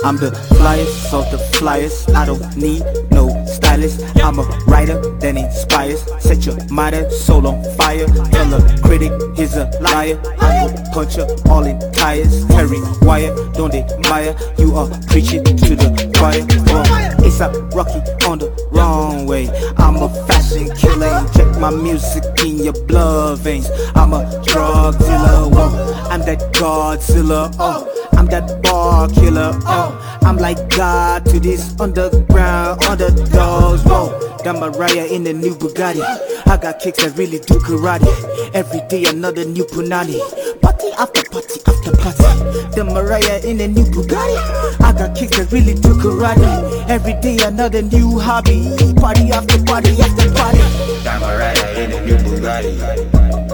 I'm the flyest of the flyers. I don't need no stylist. I'm a writer that inspires. Set your mind and soul on fire. Tell a critic he's a liar. I'm a puncher all in tires. Terry wire, don't admire. You are preaching to the choir. It's a Rocky on the wrong way. I'm a fashion killer. Inject my music in your blood veins. I'm a drug dealer. Whoa. I'm that Godzilla. Oh. I'm that bar killer, I'm like God to this underground underdogs, whoa. Got Mariah in the new Bugatti. I got kicks that really do karate. Every day another new Punani. Party after party after party. The Mariah in the new Bugatti. I got kicks that really do karate. Every day another new hobby. Party after party after party. Got Mariah in the new Bugatti.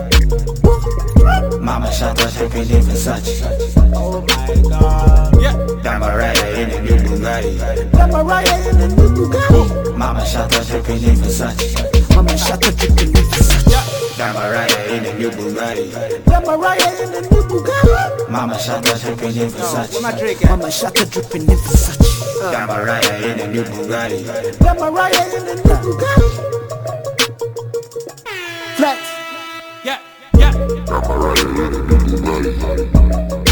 Mama shot us dripping in Versace. Oh my God. Yeah. Got Mariah in the new Bugatti. Got Mariah in the new Bugatti. Mama shot us dripping in Versace. Mama shot her dripping in Versace. Got Mariah in the new Bugatti. Got Mariah in the new Bugatti. Mama shot us dripping in Versace. Mama shot her dripping in Versace. Got Mariah in the new Bugatti. Got Mariah in the new Bugatti. Flex. Yeah, yeah.